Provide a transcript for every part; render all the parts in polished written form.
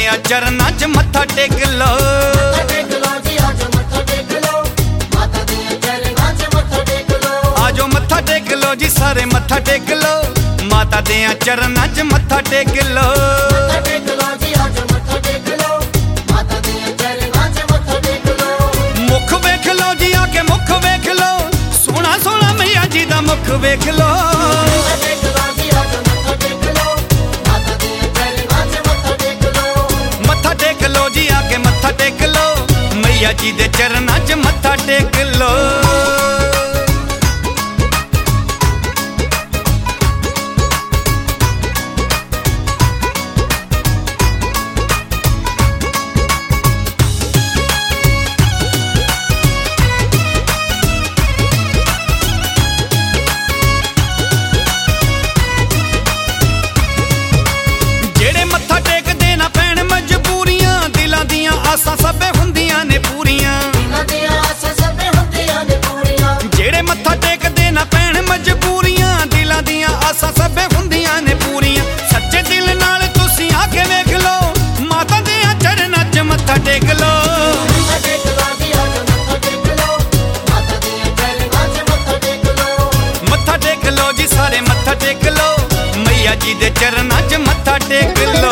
दियां चरनां च मत्था टेक लो। आजो मत्था टेक लो जी सारे मत्था टेक लो, माता दियां चरनां च मत्था टेक लो। मुख वेख लो जी आके मुख वेख लो, सोहना सोहना मैया जी दा मुख वेख लो। मत्था टेक लो जी आके मत्था टेक लो, मैया जी दे चरनां च मत्था टेक लो। आसां सबे हुंदियां ने पूरियां, जेड़े मत्था टेकदे ना पैण मजबूरियां, दिलां दियां आसां सबे हुंदियां ने पूरियां। सच्चे दिल नाल तुसीं आके वेख लो, माता दे चरनां च मत्था टेक लो। मत्था टेक लो जी सारे मत्था टेक लो, मैया जी दे चरनां च मत्था टेक लो।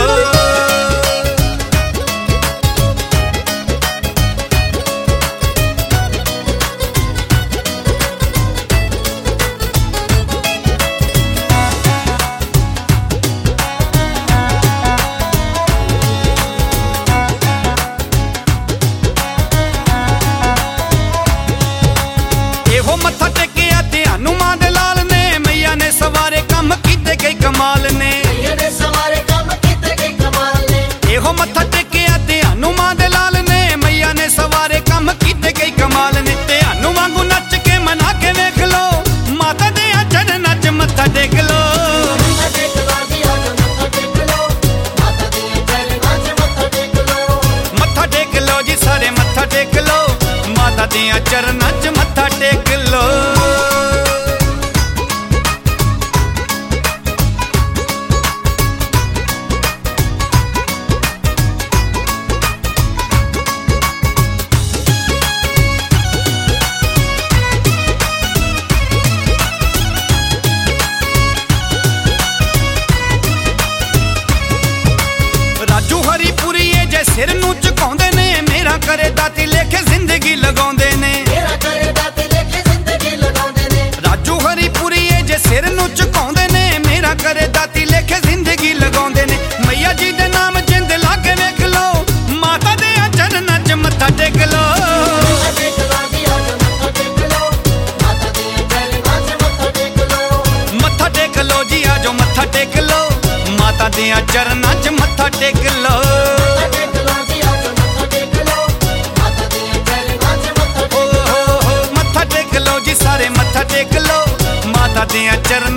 मत्था टेकिया ते हनुमान दे लाल ने, मैया ने सवारे कम कीते कई कमाल ने। एहो मत्था टेकिया ते हनुमान दे लाल ने, मैया ने सवारे कम कीते कई कमाल ने। ते हनु वांगू नच के मना के वेख लो, माता दे चरनां च मत्था टेक लो। मत्था टेक लो जी सारे मत्था टेक लो, माता दे चरनां च मत्था टेक लो। राजू हरिपुरी जे सिर नूं झुकाउंदे ने, मेरा करे दाती लेखे जिंदगी लगाउंदे ने। राजू हरिपुरी जे सिर नूं झुकाउंदे ने, मेरा करे दाती लेखे जिंदगी लगाउंदे ने। मैया जी दे नाम जिंद ला के वेख लो, माता दे चरनां च मत्था टेक लो। मत्था टेक लो जी आजो मत्था टेक लो, माता दे चरनां च मत्था टेक लो। मत्था टेक लो जी सारे मत्था टेक लो, माता दे चरनां